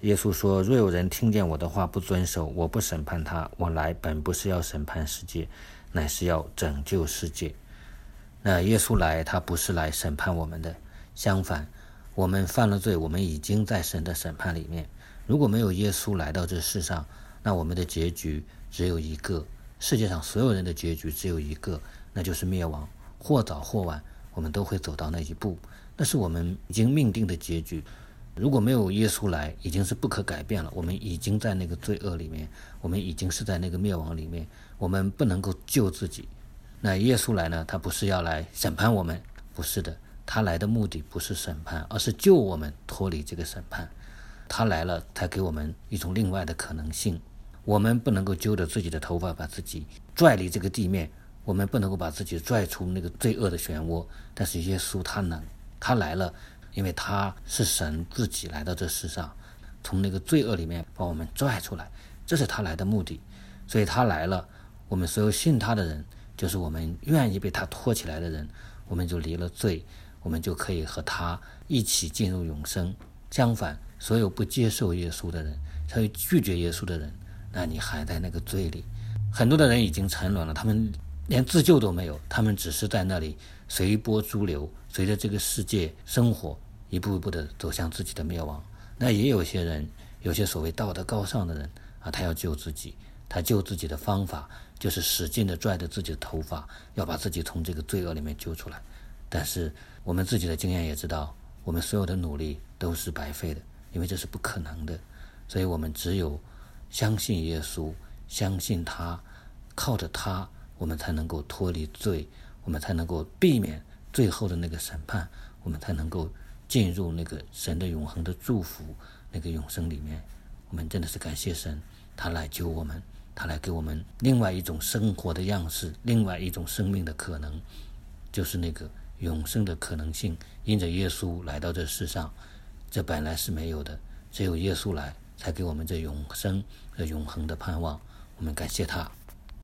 耶稣说，若有人听见我的话不遵守，我不审判他，我来本不是要审判世界，乃是要拯救世界。那耶稣来，他不是来审判我们的，相反，我们犯了罪，我们已经在神的审判里面。如果没有耶稣来到这世上，那我们的结局只有一个，世界上所有人的结局只有一个，那就是灭亡。或早或晚，我们都会走到那一步，那是我们已经命定的结局。如果没有耶稣来，已经是不可改变了，我们已经在那个罪恶里面，我们已经是在那个灭亡里面，我们不能够救自己。那耶稣来呢，他不是要来审判我们，不是的，他来的目的不是审判，而是救我们脱离这个审判。他来了，才给我们一种另外的可能性。我们不能够揪着自己的头发把自己拽离这个地面，我们不能够把自己拽出那个罪恶的漩涡，但是耶稣他能，他来了，因为他是神自己来到这世上，从那个罪恶里面把我们拽出来，这是他来的目的。所以他来了，我们所有信他的人，就是我们愿意被他拖起来的人，我们就离了罪，我们就可以和他一起进入永生。相反，所有不接受耶稣的人，所有拒绝耶稣的人，那你还在那个罪里。很多的人已经沉沦了，他们连自救都没有，他们只是在那里随波逐流，随着这个世界生活，一步一步的走向自己的灭亡。那也有些人，有些所谓道德高尚的人啊，他要救自己，他救自己的方法就是使劲的拽着自己的头发，要把自己从这个罪恶里面救出来。但是我们自己的经验也知道，我们所有的努力都是白费的，因为这是不可能的。所以我们只有相信耶稣，相信他，靠着他，我们才能够脱离罪，我们才能够避免最后的那个审判，我们才能够进入那个神的永恒的祝福，那个永生里面。我们真的是感谢神，他来救我们，他来给我们另外一种生活的样式，另外一种生命的可能，就是那个永生的可能性。因着耶稣来到这世上，这本来是没有的，只有耶稣来才给我们这永生的永恒的盼望。我们感谢他。